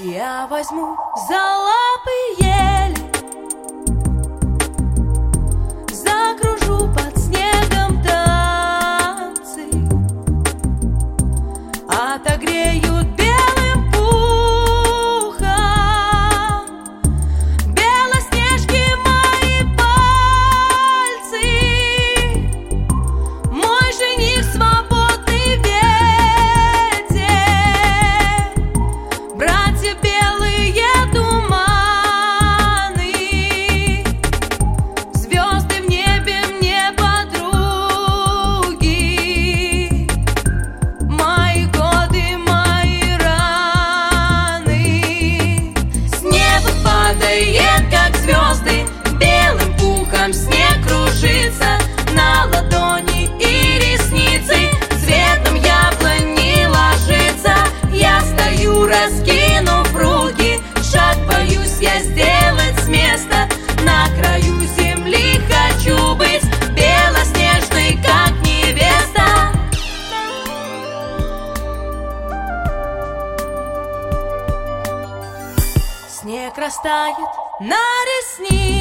Я возьму за лапы ели, закружу под снегом танцы, отогреют белым пухом белоснежки мои пальцы. Мой жених свободный ветер, братья белые туманы, звезды в небе мне подруги, мои годы, мои раны. С неба падает, как звезды, белым пухом снег кружится на ладони и ресницы, цветом яблони ложится. Я стою, раскинув руки, шаг боюсь я сделать с места. На краю земли хочу быть белоснежной, как невеста. Снег растает на ресницах,